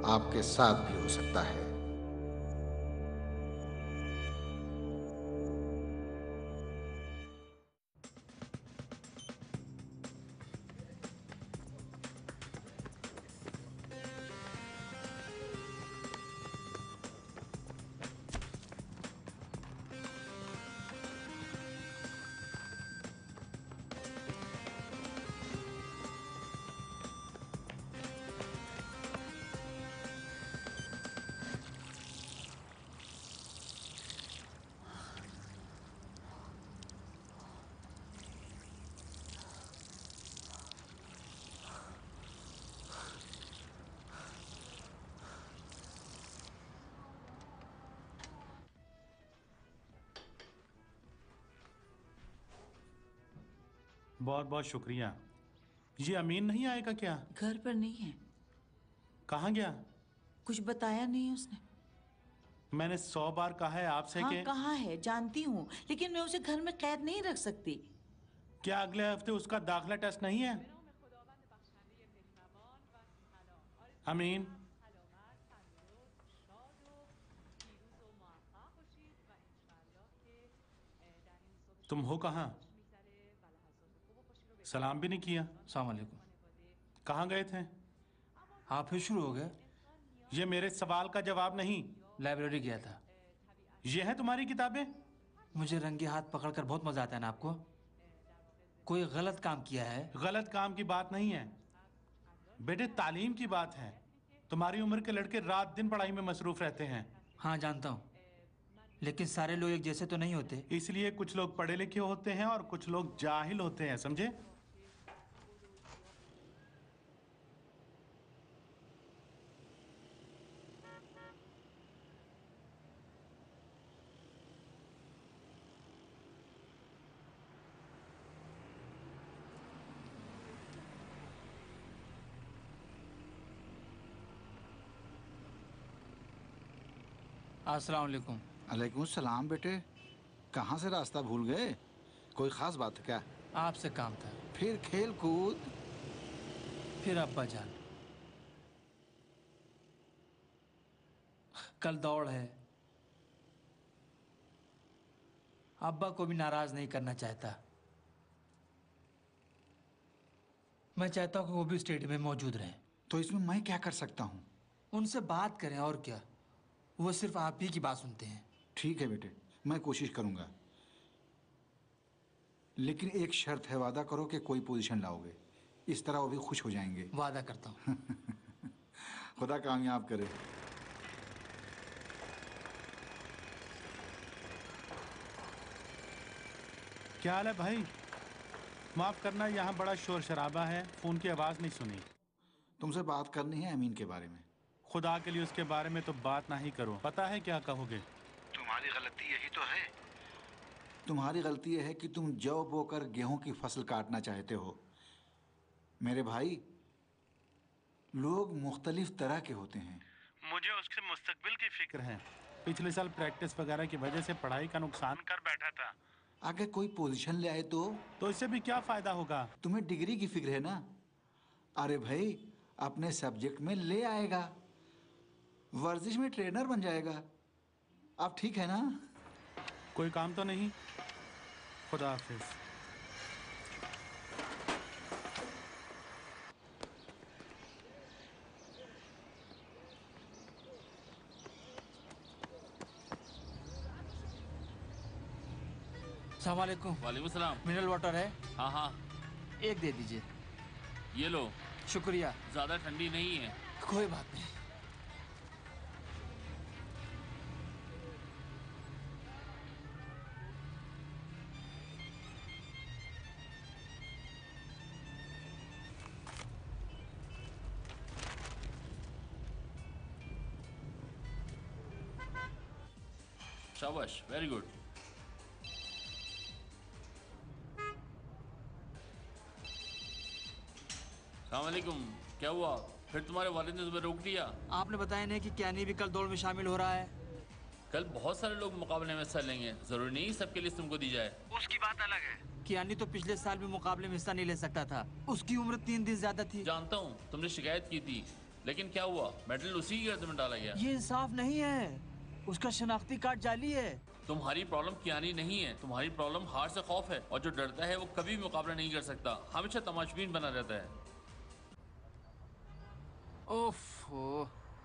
आपके साथ भी हो सकता है। बहुत बहुत शुक्रिया। ये अमीन नहीं आएगा क्या? घर पर नहीं है। कहाँ गया? कुछ बताया नहीं उसने। मैंने 100 बार कहा है आपसे हाँ कि कहाँ है जानती हूँ, लेकिन मैं उसे घर में कैद नहीं रख सकती। क्या अगले हफ्ते उसका दाखिला टेस्ट नहीं है? अमीन, तुम हो कहाँ? सलाम भी नहीं किया। अस्सलाम वालेकुम। कहाँ गए थे? आप फिर शुरू हो गए? ये मेरे सवाल का जवाब नहीं। लाइब्रेरी गया था। ये है तुम्हारी किताबें? मुझे रंगे हाथ पकड़कर बहुत मजा आता है ना आपको? कोई गलत काम किया है? गलत काम की बात नहीं है बेटे, तालीम की बात है। तुम्हारी उम्र के लड़के रात दिन पढ़ाई में मसरूफ रहते हैं। हाँ जानता हूँ, लेकिन सारे लोग एक जैसे तो नहीं होते। इसलिए कुछ लोग पढ़े लिखे होते हैं और कुछ लोग जाहिल होते हैं, समझे? अस्सलाम वालेकुम। अलैकुम सलाम बेटे, कहाँ से रास्ता भूल गए? कोई खास बात है क्या? आपसे काम था। फिर खेल कूद? फिर अब्बा जान, कल दौड़ है। अब्बा को भी नाराज नहीं करना चाहता। मैं चाहता हूँ कि वो भी स्टेडियम में मौजूद रहें। तो इसमें मैं क्या कर सकता हूँ? उनसे बात करें और क्या, वो सिर्फ आप ही की बात सुनते हैं। ठीक है बेटे, मैं कोशिश करूँगा, लेकिन एक शर्त है, वादा करो कि कोई पोजीशन लाओगे। इस तरह वो भी खुश हो जाएंगे। वादा करता हूँ। खुदा कामयाब करे। क्या हाल है भाई? माफ करना, यहाँ बड़ा शोर शराबा है, फोन की आवाज नहीं सुनी। तुमसे बात करनी है अमीन के बारे में। खुदा के लिए उसके बारे में तो बात ना ही करो। पता है क्या कहोगे? तुम्हारी गलती यही तो है। तुम्हारी गलती यह है कि तुम जौ बोकर गेहूं की फसल काटना चाहते हो। मेरे भाई, लोग मुख्तलिफ तरह के होते हैं। मुझे उसके मुस्तकबिल की फिक्र है। पिछले साल प्रैक्टिस वगैरह की वजह से पढ़ाई का नुकसान कर बैठा था। आगे कोई पोजीशन ले आए तो इससे भी क्या फायदा होगा? तुम्हें डिग्री की फिक्र है ना? अरे भाई, अपने सब्जेक्ट में ले आएगा, वर्जिश में ट्रेनर बन जाएगा। आप ठीक है ना? कोई काम तो नहीं? खुदा हाफिज। अस्सलाम वालेकुम। वालेकुम सलाम। मिनरल वाटर है? हाँ हाँ, एक दे दीजिए। ये लो। शुक्रिया। ज़्यादा ठंडी नहीं है। कोई बात नहीं। शाबाश, वेरी गुड। सलामकुम। क्या हुआ? फिर तुम्हारे वालिद ने तुम्हें रोक दिया? आपने बताया नहीं कि क्यानी भी कल दौड़ में शामिल हो रहा है? कल बहुत सारे लोग मुकाबले में हिस्सा लेंगे, जरूरी नहीं सबके लिए तुमको दी जाए। उसकी बात अलग है। क्यानी तो पिछले साल भी मुकाबले में हिस्सा नहीं ले सकता था, उसकी उम्र 3 दिन ज्यादा थी। जानता हूँ तुमने शिकायत की थी, लेकिन क्या हुआ? मेडल उसी की गर्दन में डाला गया। ये इंसाफ नहीं है, उसका शनाख्ती कार्ड जाली है। तुम्हारी प्रॉब्लम कियानी नहीं है, तुम्हारी प्रॉब्लम हार से खौफ है, और जो डरता है वो कभी मुकाबला नहीं कर सकता, हमेशा तमाशबीन बना रहता है। ओफो।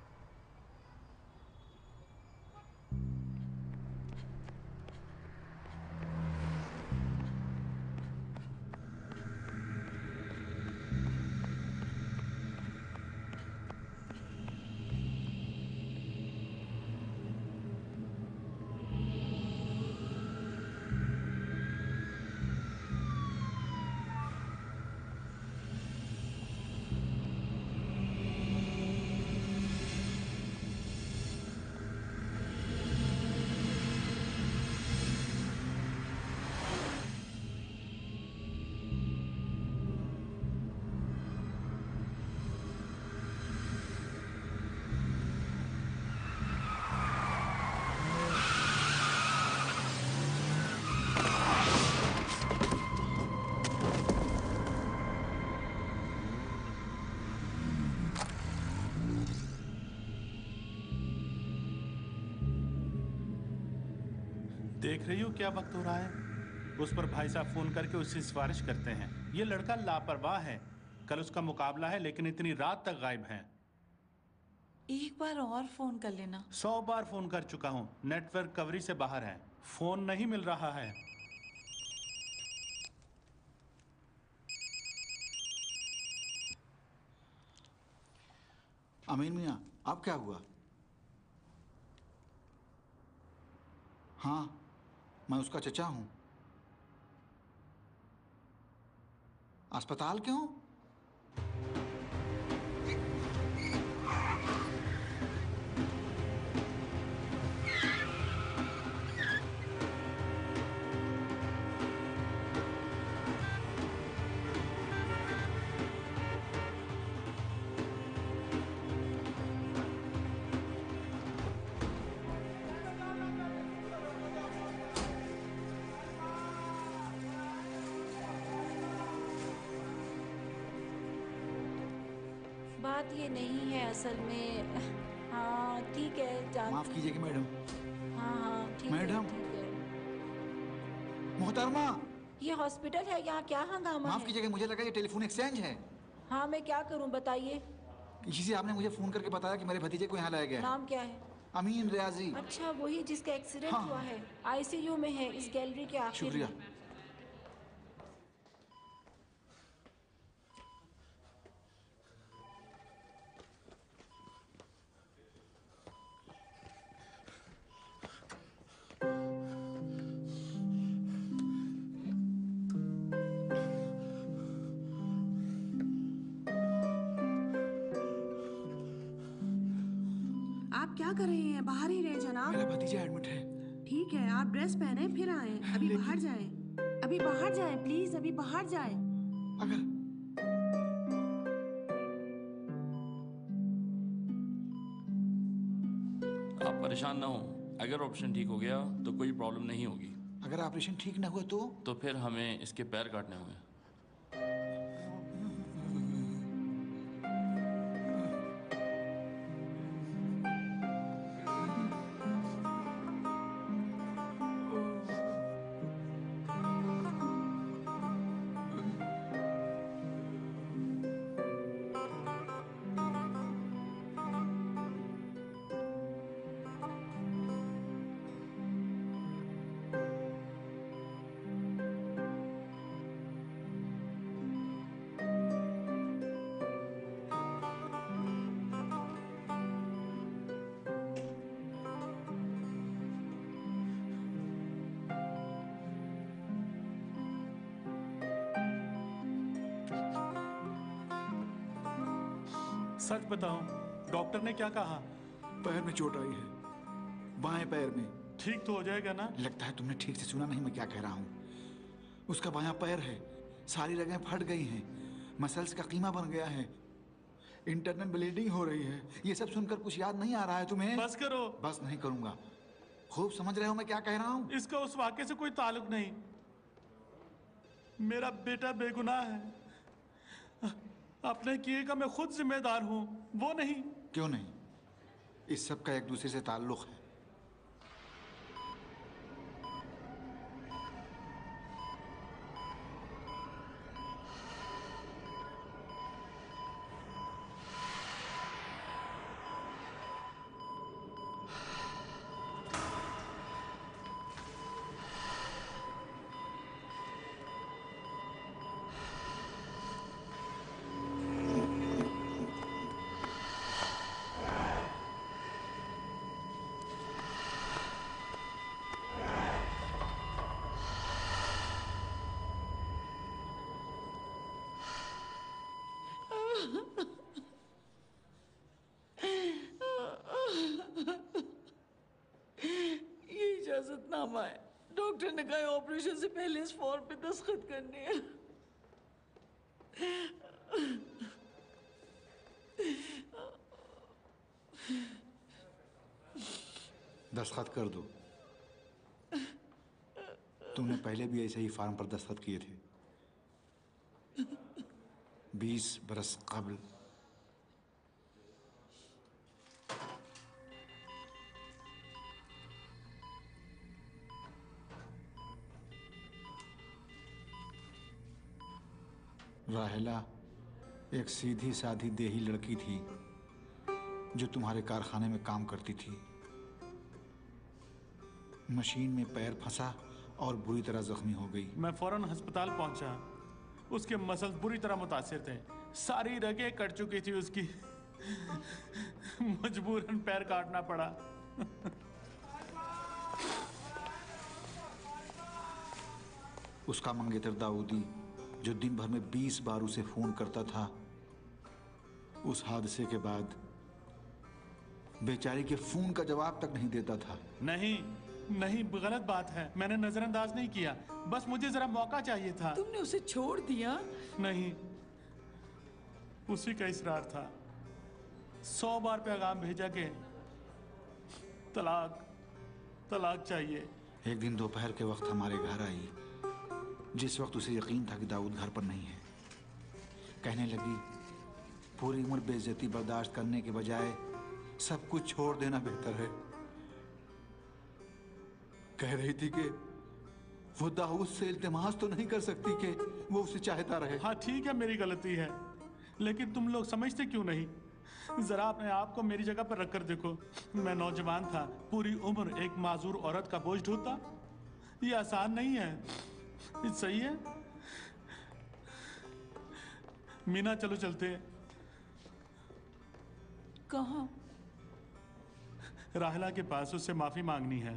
देख रही हो क्या वक्त हो रहा है? उस पर भाई साहब फोन करके उससे सिफारिश करते हैं। ये लड़का लापरवाह है। कल उसका मुकाबला है लेकिन इतनी रात तक गायब है। एक बार और फोन कर लेना। 100 बार फोन कर चुका हूँ, नेटवर्क कवरेज से बाहर है, फोन नहीं मिल रहा है। अमीन मियाँ, अब क्या हुआ? हाँ, मैं उसका चचा हूं। अस्पताल क्यों? बात ये नहीं है असल में। हाँ ठीक है, जानती। माफ कीजिएगा मैडम। हाँ हाँ ठीक है, मैडम। ठीक है। मोहतरमा, ये हॉस्पिटल है, यहाँ क्या हंगामा माफ है? कीजिएगा, मुझे लगा ये टेलीफोन एक्सचेंज है। हाँ मैं क्या करूँ बताइए। किसी से आपने मुझे फोन करके बताया कि मेरे भतीजे को यहाँ लाया गया है। नाम क्या है? अमीन रियाजी। अच्छा वही जिसका एक्सीडेंट हाँ। हुआ है, आईसीयू में है, इस गैलरी के आखिर शुक्रिया। में। आप क्या कर रहे हैं? बाहर ही रहे जनाब। मेरा भतीजा एडमिट है। ठीक है, आप ड्रेस पहने फिर आए। अभी बाहर जाएं। अभी बाहर जाएं प्लीज, अभी बाहर जाएं। अगर आप परेशान ना हो, अगर ऑपरेशन ठीक हो गया तो कोई प्रॉब्लम नहीं होगी। अगर ऑपरेशन ठीक ना हुआ तो फिर हमें इसके पैर काटने होंगे। सच बताओ, डॉक्टर ने क्या कहा? पैर में चोट आई है, बाएं पैर में। ठीक तो हो जाएगा ना? लगता है तुमने ठीक से सुना नहीं मैं क्या कह रहा हूँ। उसका बायां पैर है, सारी रगें फट गई हैं, मसल्स का कीमा बन गया है, इंटरनल ब्लीडिंग हो रही है। ये सब सुनकर कुछ याद नहीं आ रहा है तुम्हें? बस करो। बस नहीं करूंगा। खूब समझ रहे हो मैं क्या कह रहा हूँ? इसका उस वाक्य से कोई ताल्लुक नहीं। मेरा बेटा बेगुनाह है। अपने किए का मैं खुद जिम्मेदार हूँ, वो नहीं। क्यों नहीं? इस सब का एक दूसरे से ताल्लुक है। ये इजाजतनामा है। डॉक्टर ने कहा ऑपरेशन से पहले इस फॉर्म पे दस्तखत करने हैं। दस्तखत कर दो। तुमने पहले भी ऐसे ही फार्म पर दस्तखत किए थे, 20 बरस कबल। राहेला एक सीधी साधी देही लड़की थी जो तुम्हारे कारखाने में काम करती थी। मशीन में पैर फंसा और बुरी तरह जख्मी हो गई। मैं फौरन अस्पताल पहुंचा। उसके मसल्स बुरी तरह मुतासिर थे, सारी रगें कट चुकी थी उसकी। मजबूरन पैर काटना पड़ा। उसका मंगेतर दाऊदी जो दिन भर में 20 बार उसे फोन करता था, उस हादसे के बाद बेचारी के फोन का जवाब तक नहीं देता था। नहीं नहीं, गलत बात है। मैंने नजरअंदाज नहीं किया, बस मुझे जरा मौका चाहिए था। तुमने उसे छोड़ दिया? नहीं, उसी का इसरार था। 100 बार पैगाम भेजा के तलाक तलाक चाहिए। एक दिन दोपहर के वक्त हमारे घर आई, जिस वक्त उसे यकीन था कि दाऊद घर पर नहीं है। कहने लगी, पूरी उम्र बेइज्जती बर्दाश्त करने के बजाय सब कुछ छोड़ देना बेहतर है। कह रही थी कि वो दाऊद से इल्तिमास तो नहीं कर सकती कि वो उसे चाहता रहे। हाँ ठीक है, मेरी गलती है, लेकिन तुम लोग समझते क्यों नहीं? जरा अपने आप को मेरी जगह पर रखकर देखो। मैं नौजवान था, पूरी उम्र एक माजूर औरत का बोझ ढोता, ये आसान नहीं है। सही है मीना, चलो चलते हैं। कहाँ? राहिला के पास, उससे माफी मांगनी है।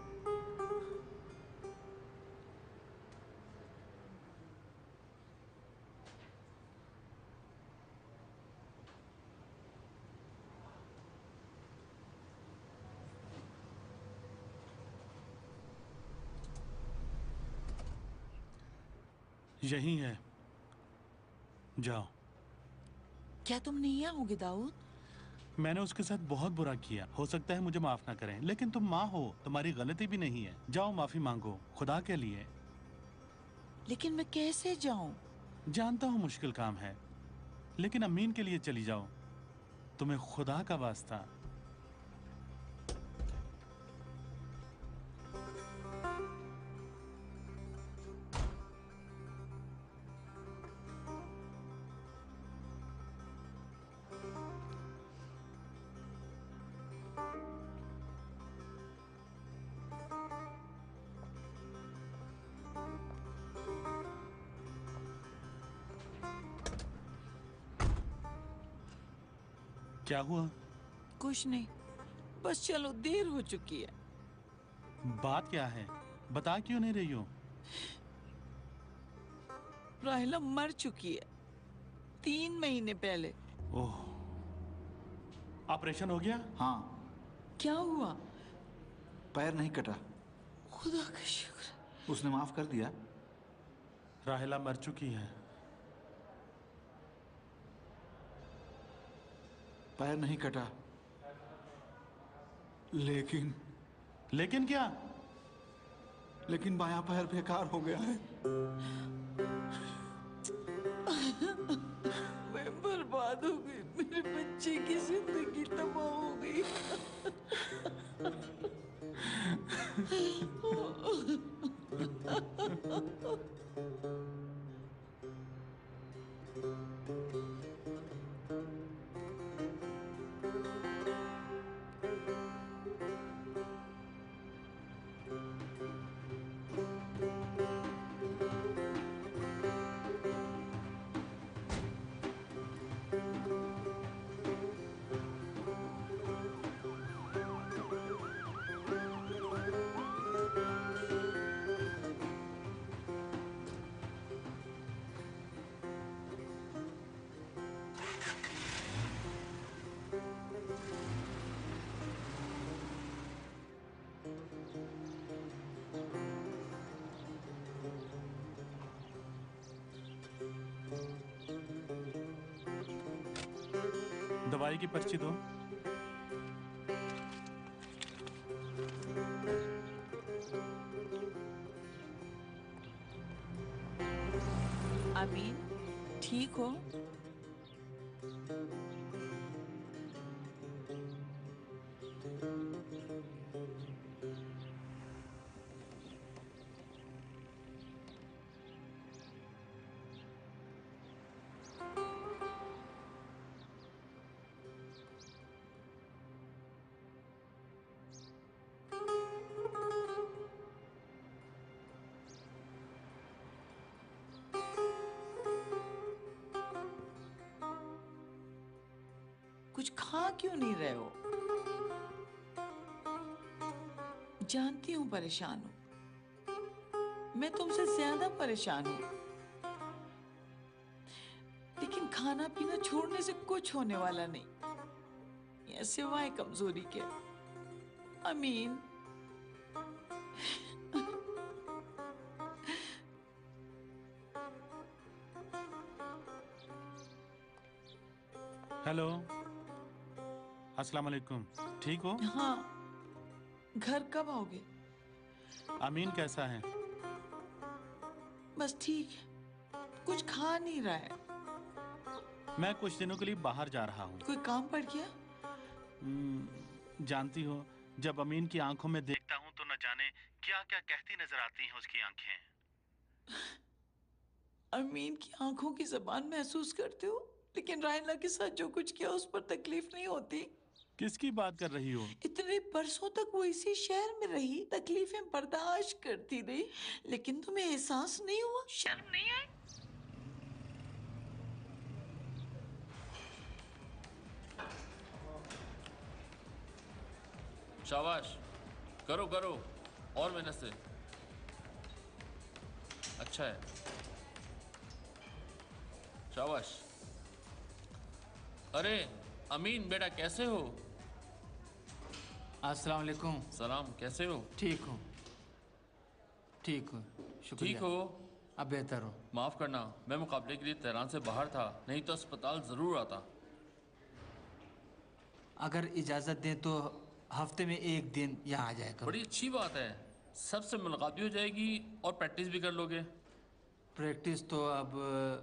यही है, जाओ। क्या तुम नहीं आओगे दाऊद? मैंने उसके साथ बहुत बुरा किया, हो सकता है मुझे माफ ना करें, लेकिन तुम माँ हो, तुम्हारी गलती भी नहीं है। जाओ माफी मांगो, खुदा के लिए। लेकिन मैं कैसे जाऊं? जानता हूँ मुश्किल काम है, लेकिन अमीन के लिए चली जाओ, तुम्हें खुदा का वास्ता। क्या हुआ? कुछ नहीं, बस चलो, देर हो चुकी है। बात क्या है? बता क्यों नहीं रही हो? राहिला मर चुकी है 3 महीने पहले। ओह, ऑपरेशन हो गया? हाँ। क्या हुआ? पैर नहीं कटा। खुदा का शुक्र। उसने माफ कर दिया। राहिला मर चुकी है। पैर नहीं कटा, लेकिन लेकिन क्या? लेकिन बायां पैर बेकार हो गया है। मैं बच्चे की जिंदगी तबाह हो गई। दवाई की पर्ची दो। अमीन, ठीक हो? कुछ खा क्यों नहीं रहे हो? जानती हूँ परेशान हो, मैं तुमसे ज्यादा परेशान हूँ, लेकिन खाना पीना छोड़ने से कुछ होने वाला नहीं, ये सिवाय कमजोरी के। अमीन, हेलो, अस्सलाम वालेकुम। ठीक हो? हाँ, घर कब आओगे? अमीन कैसा है? बस ठीक है, कुछ खा नहीं रहा है। मैं कुछ दिनों के लिए बाहर जा रहा हूँ। कोई काम पड़ गया? जानती हो, जब अमीन की आंखों में देखता हूँ तो न जाने क्या क्या कहती नजर आती हैं उसकी आंखें। अमीन की आंखों की जबान महसूस करते हो, लेकिन रायला के साथ जो कुछ किया उस पर तकलीफ नहीं होती। किसकी बात कर रही हो? इतने बरसों तक वो इसी शहर में रही, तकलीफें बर्दाश्त करती रही, लेकिन तुम्हें एहसास नहीं हुआ? शर्म नहीं आई? शाबाश, करो करो, और मेहनत से। अच्छा है, शाबाश। अरे अमीन बेटा, कैसे हो? अस्सलाम वालेकुम। सलाम, कैसे हो? ठीक हूँ, ठीक हूँ, शुक्रिया। ठीक हो? अब बेहतर हो। माफ करना, मैं मुकाबले के लिए तेहरान से बाहर था, नहीं तो अस्पताल जरूर आता। अगर इजाज़त दें तो हफ्ते में एक दिन यहाँ आ जाया करो। बड़ी अच्छी बात है, सबसे मुलाकात भी हो जाएगी और प्रैक्टिस भी कर लोगे। प्रैक्टिस तो अब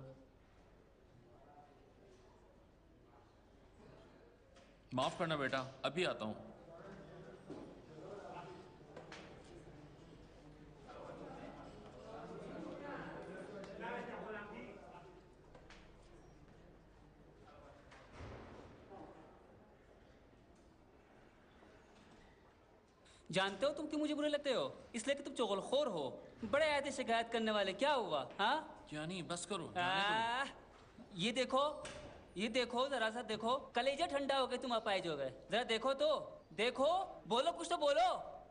माफ करना बेटा, अभी आता हूँ। जानते हो तुम क्यों मुझे बुरे लगते हो? इसलिए कि तुम चुगलखोर हो, बड़े आए थे शिकायत करने वाले। क्या हुआ? हाँ, क्या नहीं, बस करो, जाने दो। ये देखो, ये देखो, जरा सा देखो, कलेजा ठंडा हो गए तुम अपाहिज हो गए। जरा देखो तो, देखो, बोलो, कुछ तो बोलो।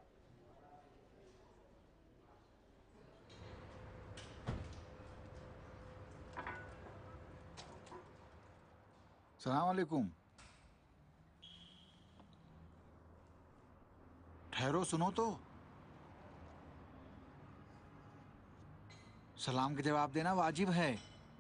सलाम वालेकुम। ठहरो, सुनो तो। सलाम के जवाब देना वाजिब है।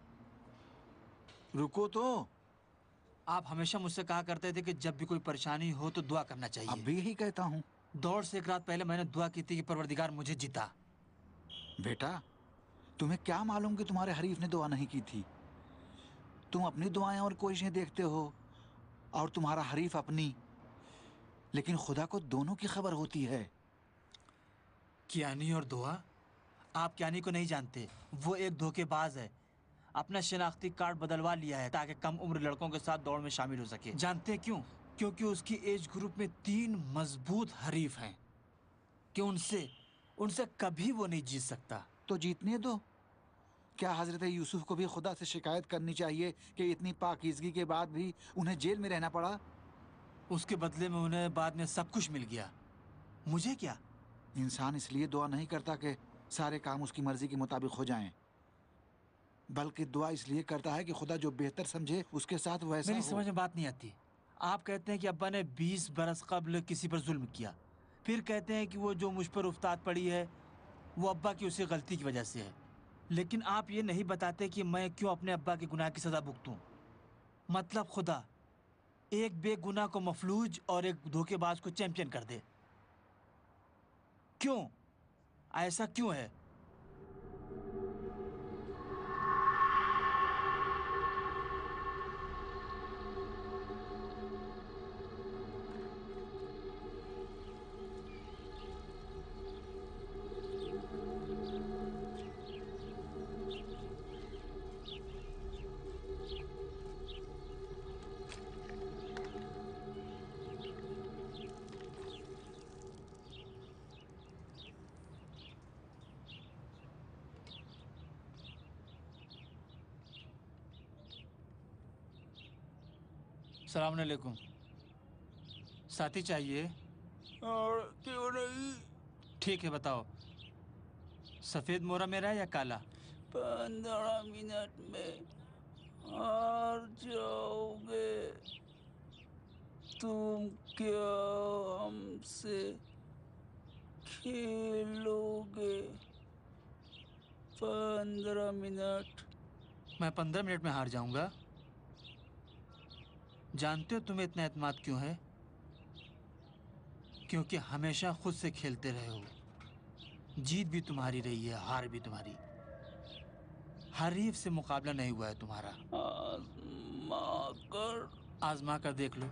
रुको तो। आप हमेशा मुझसे कहा करते थे कि जब भी कोई परेशानी हो तो दुआ करना चाहिए। अब भी यही कहता हूँ। दौड़ से एक रात पहले मैंने दुआ की थी कि परवरदिगार मुझे जिता। बेटा, तुम्हें क्या मालूम कि तुम्हारे हरीफ ने दुआ नहीं की थी? तुम अपनी दुआएं और कोशिशें देखते हो और तुम्हारा हरीफ अपनी। लेकिन खुदा को दोनों की खबर होती है। कियानी और दोहा, आप कियानी को नहीं जानते। वो एक धोखेबाज है। अपना शनाख्ती कार्ड बदलवा लिया है ताकि कम उम्र लड़कों के साथ दौड़ में शामिल हो सके। जानते हैं क्यों? क्योंकि उसकी एज ग्रुप में 3 मजबूत हरीफ हैं कि उनसे कभी वो नहीं जीत सकता। तो जीतने दो। क्या हजरत यूसुफ को भी खुदा से शिकायत करनी चाहिए कि इतनी पाकीज़गी के बाद भी उन्हें जेल में रहना पड़ा? उसके बदले में उन्हें बाद में सब कुछ मिल गया। मुझे क्या? इंसान इसलिए दुआ नहीं करता कि सारे काम उसकी मर्जी के मुताबिक हो जाएं, बल्कि दुआ इसलिए करता है कि खुदा जो बेहतर समझे उसके साथ वैसा मेरी हो। समझ में बात नहीं आती। आप कहते हैं कि अब्बा ने 20 बरस कबल किसी पर जुल्म किया, फिर कहते हैं कि वो जो मुझ पर उफ्ताद पड़ी है वो अब्बा की उसी गलती की वजह से है। लेकिन आप ये नहीं बताते कि मैं क्यों अपने अब्बा के गुनाह की सज़ा भुगतूं। मतलब खुदा एक बेगुनाह को मफलूज और एक धोखेबाज को चैंपियन कर दे। क्यों? ऐसा क्यों है? सलाम अलैकुम। साथी चाहिए? और क्यों नहीं? ठीक है, बताओ, सफ़ेद मोरा मेरा है या काला? 15 मिनट में हार जाओगे। तुम क्या हमसे खेलोगे? 15 मिनट। मैं 15 मिनट में हार जाऊंगा? जानते हो तुम्हें इतना एतमाद क्यों है? क्योंकि हमेशा खुद से खेलते रहे हो। जीत भी तुम्हारी रही है, हार भी तुम्हारी। हरीफ से मुकाबला नहीं हुआ है तुम्हारा। आजमा कर देख लो।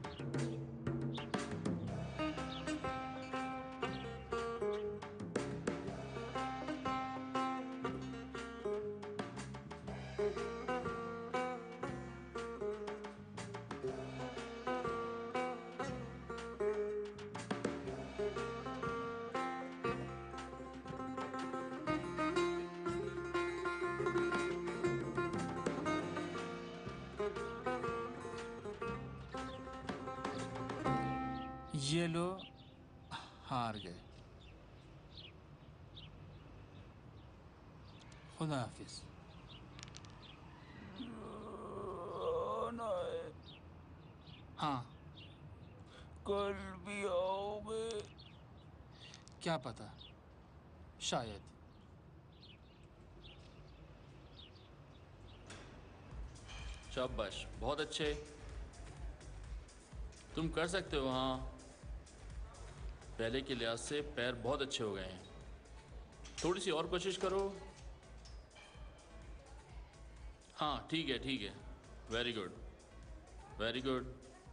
ये लो, हार गए। खुदा हाफिज। हाँ, कल भी आओगे? क्या पता, शायद। शाबाश, बहुत अच्छे। तुम कर सकते हो। हाँ, पहले के लिहाज से पैर बहुत अच्छे हो गए हैं। थोड़ी सी और कोशिश करो। हाँ, ठीक है, ठीक है। Very good, very good.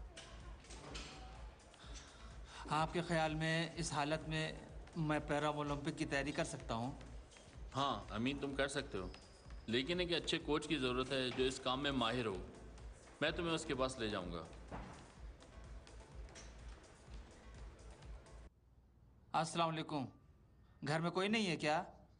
आपके ख्याल में इस हालत में मैं पैरा ओलंपिक की तैयारी कर सकता हूँ? हाँ अमीन, तुम कर सकते हो, लेकिन एक अच्छे कोच की ज़रूरत है जो इस काम में माहिर हो। मैं तुम्हें उसके पास ले जाऊंगा। अस्सलाम वालेकुम। घर में कोई नहीं है क्या?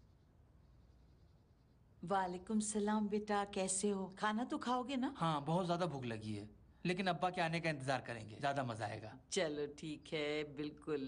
वालेकुम सलाम बेटा, कैसे हो? खाना तो खाओगे ना? हाँ, बहुत ज़्यादा भूख लगी है, लेकिन अब्बा के आने का इंतज़ार करेंगे, ज़्यादा मज़ा आएगा। चलो ठीक है, बिल्कुल।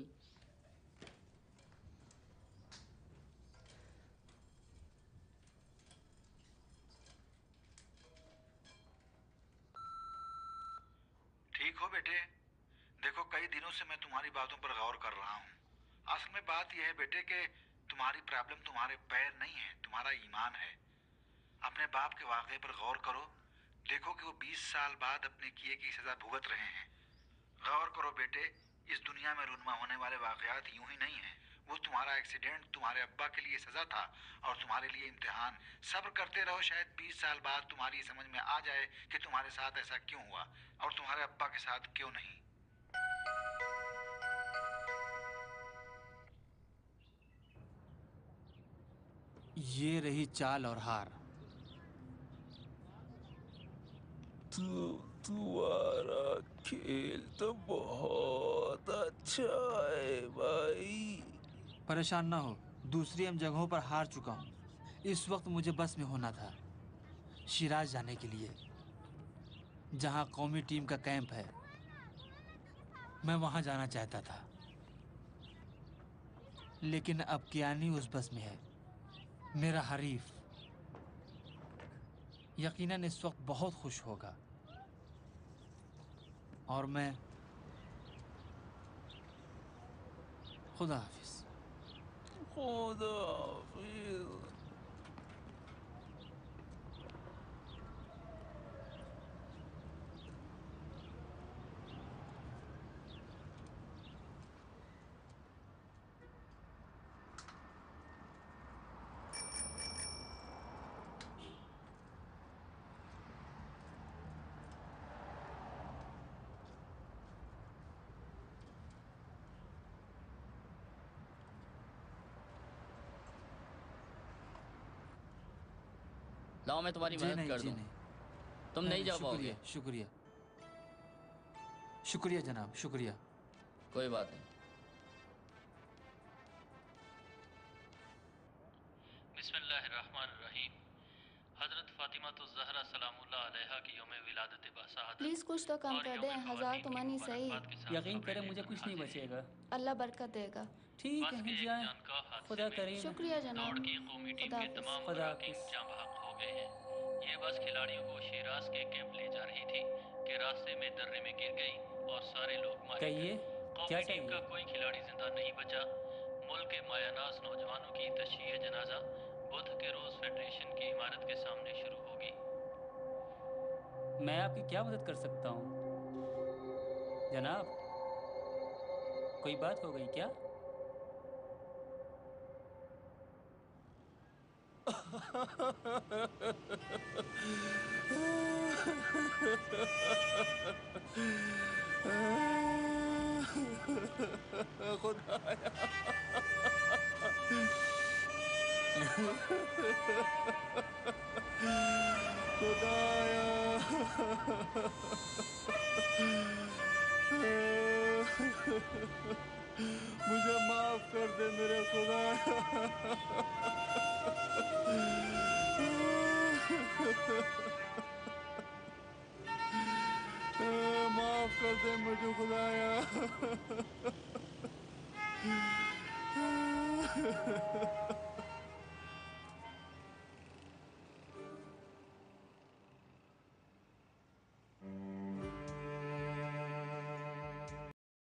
ठीक हो बेटे? देखो, कई दिनों से मैं तुम्हारी बातों पर गौर कर रहा हूँ। असल में बात यह है बेटे कि तुम्हारी प्रॉब्लम तुम्हारे पैर नहीं है, तुम्हारा ईमान है। अपने बाप के वाक़े पर गौर करो। देखो कि वो 20 साल बाद अपने किए की सज़ा भुगत रहे हैं। गौर करो बेटे, इस दुनिया में रुनमा होने वाले वाक़यात यूं ही नहीं हैं। वो तुम्हारा एक्सीडेंट तुम्हारे अब्बा के लिए सजा था और तुम्हारे लिए इम्तिहान। सब्र करते रहो, शायद 20 साल बाद तुम्हारी समझ में आ जाए कि तुम्हारे साथ ऐसा क्यों हुआ और तुम्हारे अब्बा के साथ क्यों नहीं। ये रही चाल और हार। तुम्हारा खेल तो बहुत अच्छा है भाई। परेशान ना हो, दूसरी हम जगहों पर हार चुका हूँ। इस वक्त मुझे बस में होना था शिराज जाने के लिए, जहाँ कौमी टीम का कैंप है। मैं वहाँ जाना चाहता था, लेकिन अब कियानी उस बस में है। मेरा हरीफ यकीनन इस वक्त बहुत खुश होगा और मैं खुदा हाफिज। खुदा हाफिज। लाओ मैं तुम्हारी मदद कर दूं। तुम नहीं जा पाओगे। शुक्रिया शुक्रिया जनाब, शुक्रिया। कोई बात नहीं। बिस्मिल्लाहिर्रहमानिर्रहीम। हजरत फातिमा तो ज़हरा सलामुल्लाह अलैहा की यौम विलादत बासआदत। प्लीज कुछ तो कम कर दें, 1000 तो मनी सही। यकीन करें मुझे कुछ नहीं बचेगा। अल्लाह बरकत देगा। ठीक है, हम जाएं। खुदा करीम। शुक्रिया जनाब। दौड़ की कौमी टीम के तमाम अरकान जाँ बहक हो गए हैं। ये बस खिलाड़ियों को शिराज के कैंप ले जा रही थी कि रास्ते में दर्रे में गिर गई और सारे लोग मारे गए। कौमी टीम का कोई खिलाड़ी जिंदा नहीं बचा। मुल्क के मायानाज नौजवानों की तशय्ये जनाजा बुध के रोज फेडरेशन की इमारत के सामने शुरू होगी। मैं आपकी क्या मदद कर सकता हूँ जनाब? कोई बात हो गई क्या? खुदाया खुदाया मुझे माफ कर दे मेरे खुदाया। माफ कर दे मुझे खुदाया।